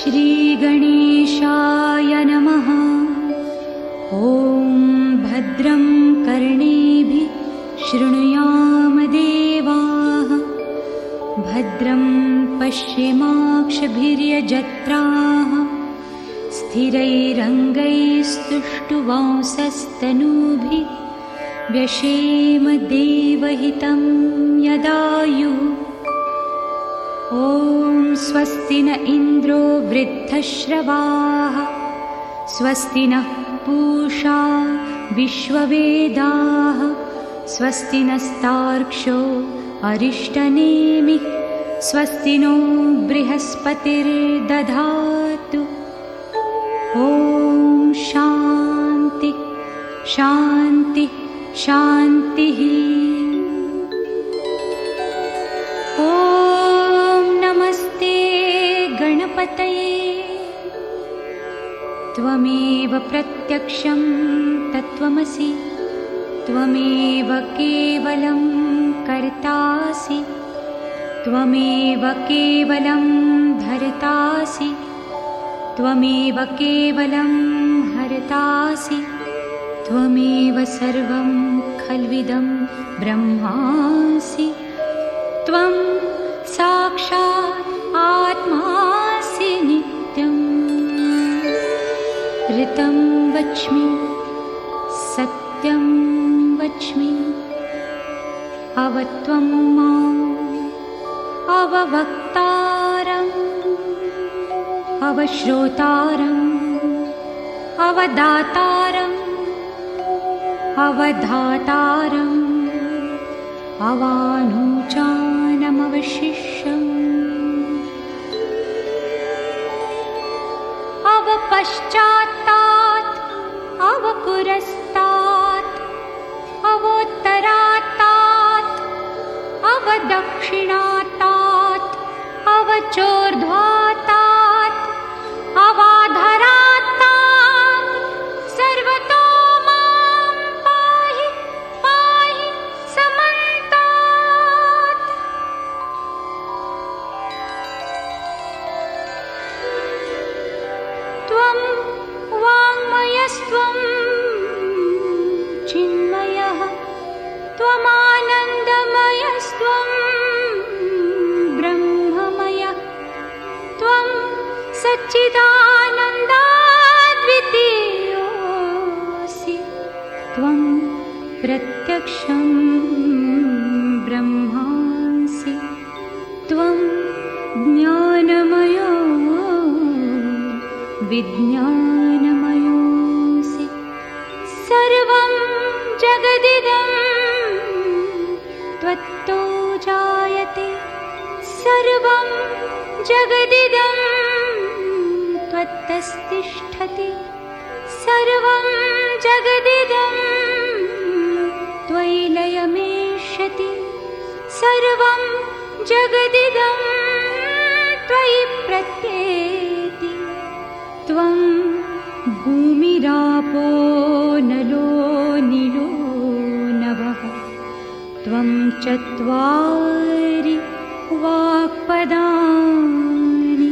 श्रीगणेशाय नमः। ॐ भद्रं कर्णेभिः शृणुयाम देवाः, भद्रं पश्येमाक्षभिर्यजत्राः, स्थिरैरङ्गैस्तुष्टुवांसस्तनूभिः व्यशेम देवहितं यदायुः। ॐ स्वस्ति न इन्द्रो वृद्धश्रवाः, स्वस्ति नः पूषा विश्ववेदाः, स्वस्ति नस्तार्क्ष्यो अरिष्टनेमिः, स्वस्ति नो बृहस्पतिर्दधातु। ॐ शान्ति शान्ति शान्तिः। ॐ नमस्ते गणपतये। त्वमेव प्रत्यक्षं तत्त्वमसि, त्वमेव केवलं कर्तासि, त्वमेव केवलं धर्तासि, त्वमेव केवलं हर्तासि, त्वमेव सर्वं खल्विदं ब्रह्मासि। त्वं साक्षात् आत्मासि नित्यम्। ऋतं वच्मि सत्यं वच्मि, अवत्वं माम् अववक्तारम् अवश्रोतारम् अवदातारम् अवधातारम् अवानुचानमवशिष्यम्। अवपश्चात्तात् अवपुरस्तात् अवोत्तरात्तात् अवदक्षिणात्तात् अवचोर्ध्वात्तात् अवाधरात्तात् सर्वतो मां पाहि पाहि समन्तात्। त्वं वाङ्मयस्त्वं चिन्मयः, त्वमानन्दमयस्त्वं ब्रह्ममयः, त्वं सच्चिदानन्दाद्वितीयोऽसि, त्वं प्रत्यक्षं ब्रह्मासि, त्वं ज्ञानमयो विज्ञानमयोऽसि। सर्वं जगदिदं त्वत्तो जायते, सर्वं जगदिदं त्वत्तस्तिष्ठति, सर्वं जगदिदं त्वयि लयमेष्यति, सर्वं जगदिदं त्वयि प्रत्येति। त्वं भूमिरापो नलो निलो नभः, त्वं चत्वारि वाक्पदानि,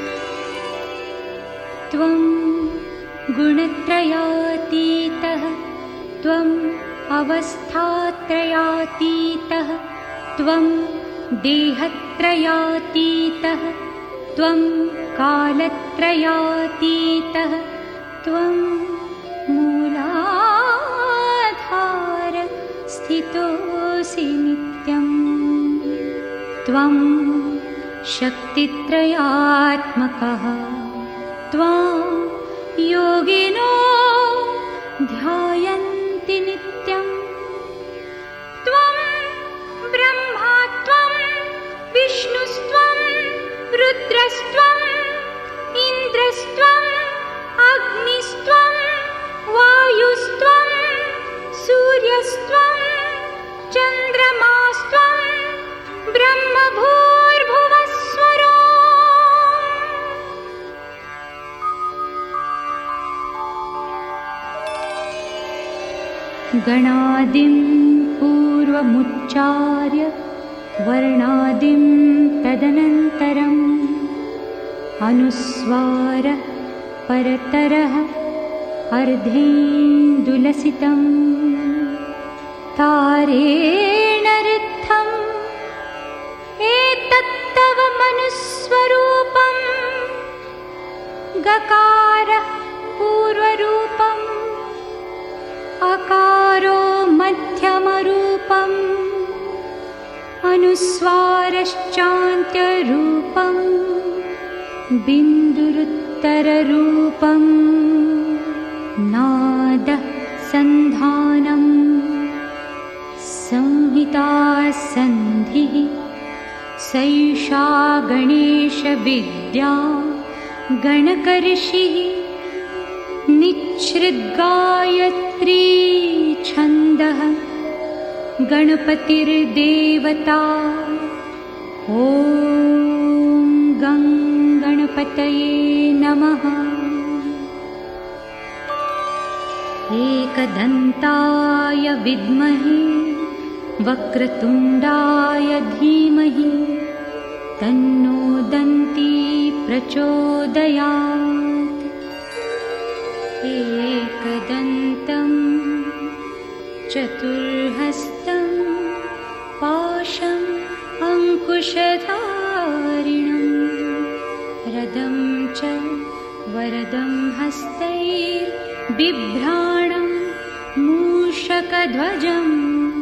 त्वं गुणत्रयातीतः, त्वम् अवस्थात्रयातीतः, त्वं देहत्रयातीतः, त्वं कालत्रयातीतः, त्वं मूलाधार स्थितोऽसि नित्यम्। त्वं शक्तित्रयात्मकः, त्वां योगिनो ध्यायन्ति नित्यम्। त्वं ब्रह्मा, त्वं विष्णुस्त्वं रुद्रस्त्वं इन्द्रस्त्वं अग्निस्त्वं वायुस्त्वं सूर्यस्त्वं चन्द्रमास्त्वं ब्रह्मभूर्भुवस्वरो। गणादिं पूर्वमुच्चार्य वर्णादिं तदनन्तरम् अनुस्वार परतरः अर्धेन्दुलसितं तारेण ऋद्धम् एतत्तव मनुस्वरूपं गकारः पूर्वरूपम् अकारो मध्यमरूपम् अनुस्वारश्चान्त्यरूपम् बिन्दुरुत्तररूपम् नादः सन्धानम् संहिता सन्धिः सैषा गणेशविद्या गणकऋषिः निच्छृद्गायत्री छन्दः गणपतिर्देवता ॐ गं गणपतये नमः। एकदन्ताय विद्महे वक्रतुण्डाय धीमहि तन्नो दन्ती प्रचोदयात्। एकदन्तं चतुर्हस्तं पाशम् अंकुशधारिणं रदं च वरदं हस्तैर्बिभ्राणं मूषकध्वजम्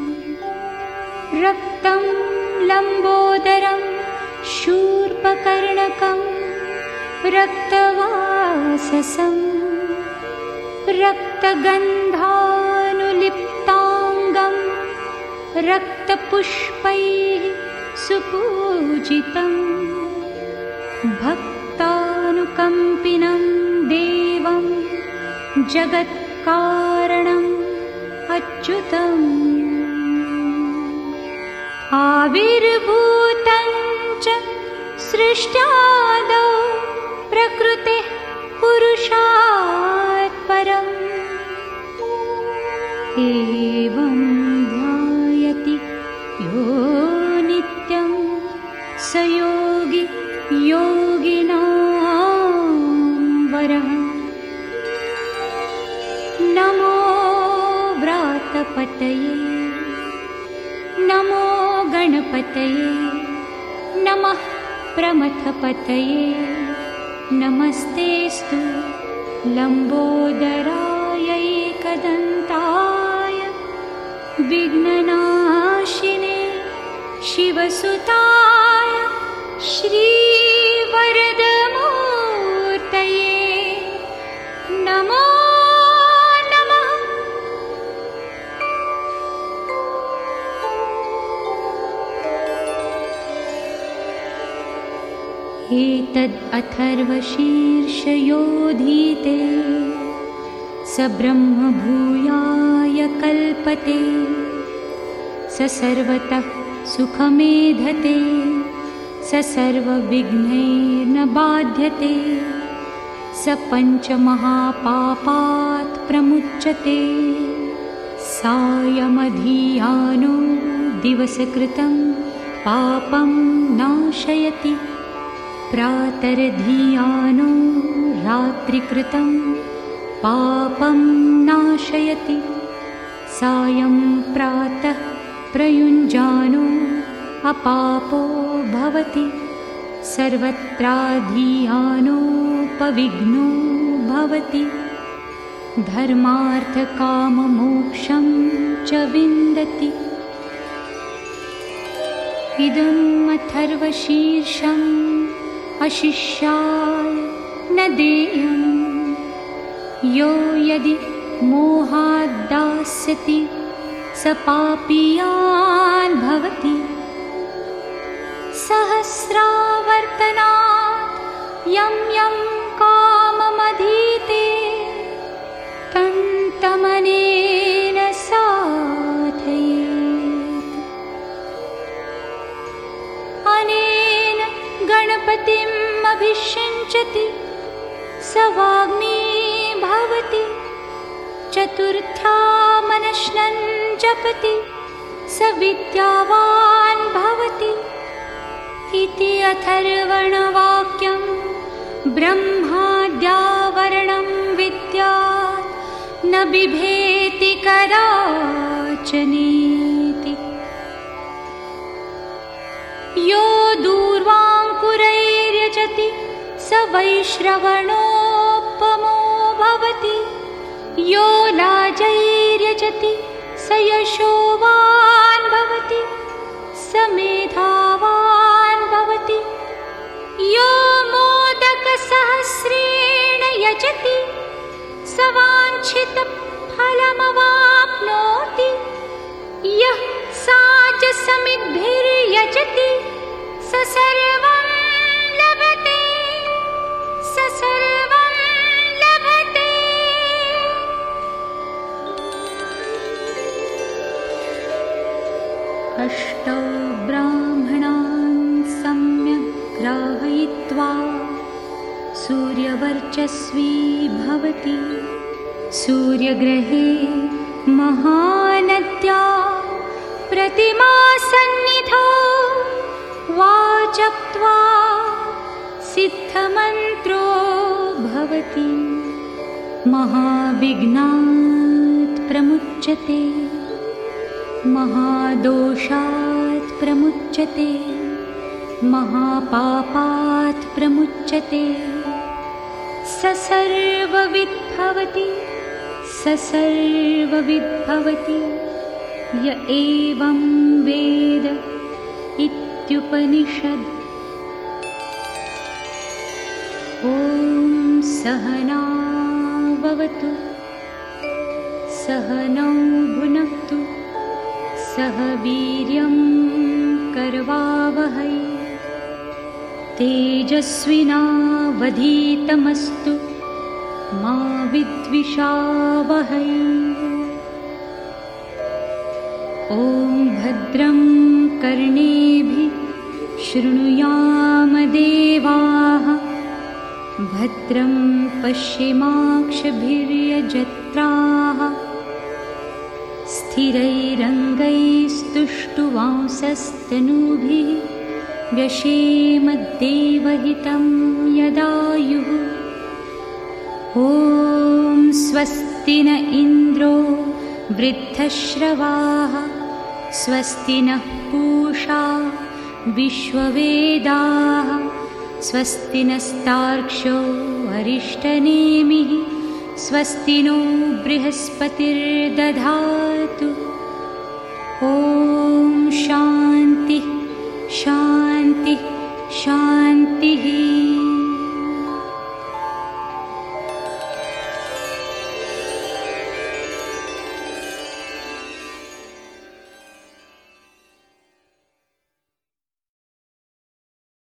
रक्तं लम्बोदरं शूर्पकर्णकं रक्तवाससं रक्तगन्धानुलिप्ताङ्गं रक्तपुष्पैः सुपूजितं भक्तानुकम्पिनं देवं जगत्कारणम् अच्युतम् आविर्भूतं च सृष्ट्यादौ प्रकृतिः पुरुषात् परम् एवं ध्यायति यो नित्यं स योगी योगिनां वरः। नमो व्रातपतये नमो गणपतये नमः प्रमथपतये नमस्तेस्तु लम्बोदराय एकदन्ताय विघ्ननाशिने शिवसुताय श्रीवरदमूर्तये नमो नमः। एतद् अथर्वशीर्षयोधीते स ब्रह्म भूयाय कल्पते स सर्वतः सुखमेधते स सर्वविघ्नैर्न बाध्यते स पञ्चमहापापात् प्रमुच्यते सायमधियानो दिवसकृतं पापं नाशयति प्रातर्धियानो रात्रिकृतं पापं नाशयति सायं प्रातः प्रयुञ्जानो अपापो भवति सर्वत्राधियानोपविघ्नो भवति धर्मार्थकाममोक्षं च विन्दति। इदम् अथर्वशीर्षम् अशिष्याय न देयम् यो यदि मोहाद्दास्यति स पापीयान् भवति सहस्रावर्तनात् यं यं काममधीते तन्तमनेन साधयेत्। अनेन गणपतिम् अभिषिञ्चति स वाग्मी भवति चतुर्थ्या मनश्नन् जपति स विद्यावान् भवति इति अथर्वणवाक्यम् ब्रह्माद्यावरणं विद्यात् न बिभेति कदाचनेति। यो दूर्वाङ्कुरैर्यजति स वैश्रवणोपमो भवति। यो लाजैर्यजति स यशोवान् भवति। स मेधावान् भवति। यो मोदकसहस्रेण यजति स वाञ्छितफलमवाप्नोति। यः साजसमिद्भिर्यजति स सर्वं लभते। स सर्वं लभते। अष्टौ ब्राह्मणान् सम्यक् ग्राहयित्वा सूर्यवर्चस्वी भवति। सूर्यग्रहे महानद्या प्रतिमासन्निधौ वाजप्त्वा सिद्धमन्त्रो भवति। महाविघ्नात् प्रमुच्यते। महादोषात् प्रमुच्यते। महापापात् प्रमुच्यते। स सर्वविद् भवति। स सर्वविद् भवति। य एवं वेद इत्युपनिषद्। ॐ सहना भवतु। सहनौ भुनक्तु। सह वीर्यं करवावहै। तेजस्विनावधीतमस्तु मा विद्विषावहै। ॐ भद्रं कर्णेभिः शृणुयाम देवाः। भद्रं पश्येमाक्षभिर्यजत्राः। स्थिरैरङ्गैस्तुष्टुवांसस्तनूभिः व्यशेम देवहितं यदायुः। ॐ स्वस्ति न इन्द्रो वृद्धश्रवाः। स्वस्ति नः पूषा विश्ववेदाः। स्वस्ति नस्तार्क्ष्यो अरिष्टनेमिः। स्वस्ति नो बृहस्पतिर्दधातु। ॐ शान्ति